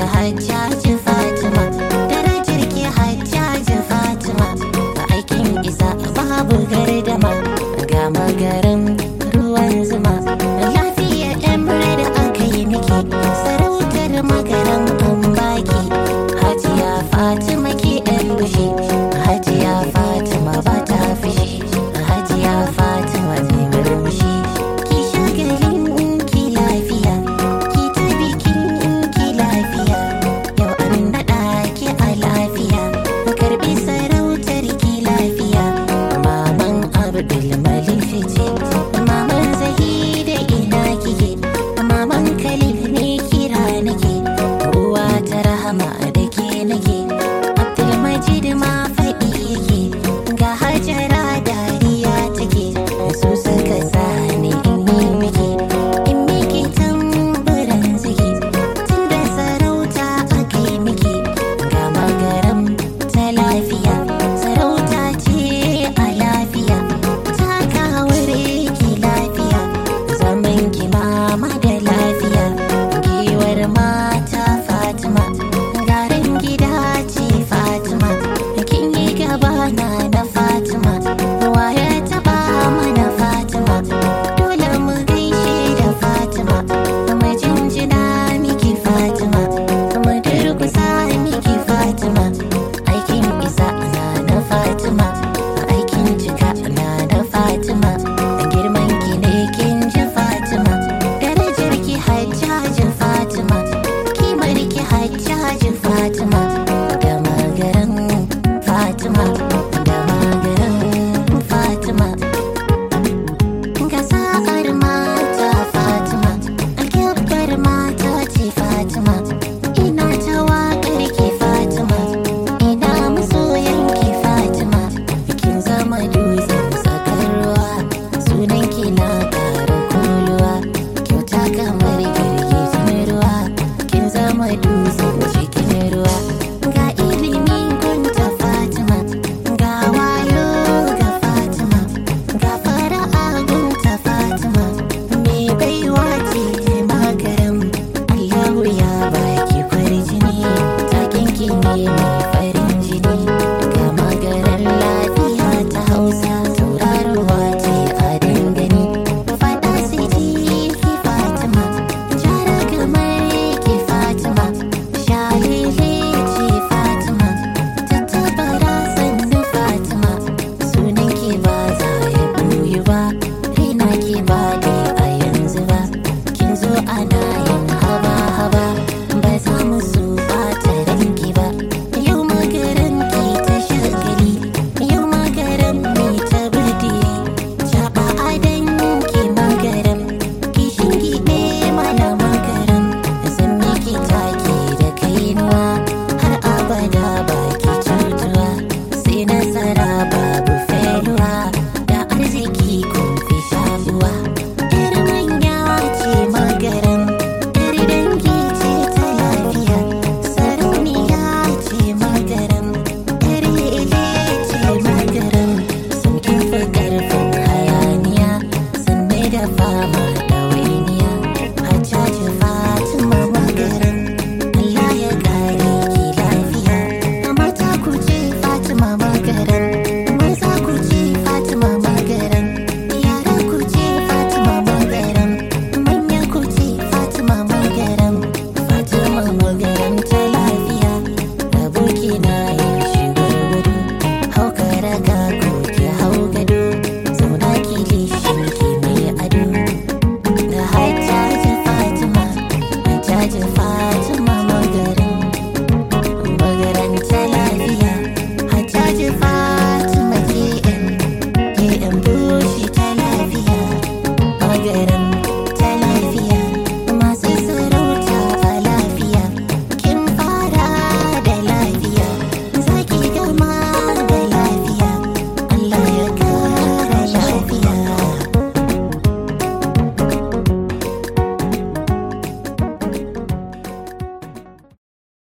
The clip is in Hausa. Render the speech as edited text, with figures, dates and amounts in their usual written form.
Hajjaji Fatima, darajar ki Hajjaji Fatima, a aikin isa babu gardama, ga magarin ruwan zuma, lafiya emre da aka yi miki, sarautar magaran an baki, Hajiya Fatima ki ɗan bishi, Hajiya Fatima ba ta fishi, Hajiya Fatima zai murmushi, ki shagalin ki lafiya, ki ta bikin ki lafiya, yau an naɗa ki a lafiya, karɓi sarautar ki lafiya, maman Abdul Malik ce, maman Zahida ina kike, maman Khalil ne kira nake, uwa ta rahama da ke nake, Abdul Majid ma faɗi yake, ga Hajara dariya take, su suka sa ni in miki tamburan ziki, tunda sarauta aka yi miki, ga magaram ta lafiya, sarauta ce a lafiya, takawar ki lafiya, zaman ki mama da lafiya, giwar mata Fatima, garin gida ce Fatima, kin yi gaba na Fatima, waye taɓa mana Fatima, dole mu gaishe da Fatima, mu jinjina miki Fatima, mu durkusa miki Fatima, aikin isa na Fatima, aikin cika na Fatima, girman ki ne kin ji Fatima, darajar ki Hajjaji Fatima, kimar ki Hajjaji Fatima, da magaran Fatima, da magaran Fatima, ga sa'ar mata Fatima, alkyabbar mata ce Fatima, ina ta waƙar ki Fatima, ina masoyan ki Fatima, kin zama dutsen tsakar ruwa, sunan ki na ƙara kuluwa, kyauta kamar girgizan ruwa, kin zama dutsen cikin ruwa, ga ilimi gunta Fatima, ga wayo ga Fatima, ga fara'a gunta Fatima, me baiwa ce magaram, Allahu ya baki kwarjini, takin ki ne mai farin jini, ga magaran lafiya ta Hausa, tauraruwa ce a dangane, faɗa sai ji ki Fatima, jara kamar ki Fatima, shalele ce Fatima, tattabara sannu Fatima, sunan ki ba za ya ɓoye ba, raina ki ba dai a yanzu ba, kin zo ana yin haba-haba, ba za mu so ɓata ranki ba, yau magaran ki ta shagali, yau magaran mi ta birdiye, caɓa adon ki magaran, ki shingiɗe mana magaran, zan miki taki da kainuwa, har abada baki cutuwa, sai nasara babu failure, da arziki kun fi shafuwa, yar manya ce magaran, yar dangi ce ta lafiya, sarauniya ce magaran, yar ile ce magaran, sun kin fi ƙarfin hayaniya, sanne da fama ɗawainiya, Hajjaji Fatima magaran, Allah ya kare ki lafiya, mata ku ce Fatima magaran, maza ku ce Fatima magaran, yara ku ce Fatima magaran, manya ku ce Fatima magaran, Fatima magaran ta lafiya, aboki na yin shigar gudu, hau ka raga ko ki hau gado, zauna ki lishin ki mai ado, da Hajjaji Fatima, Hajjaji Fatima.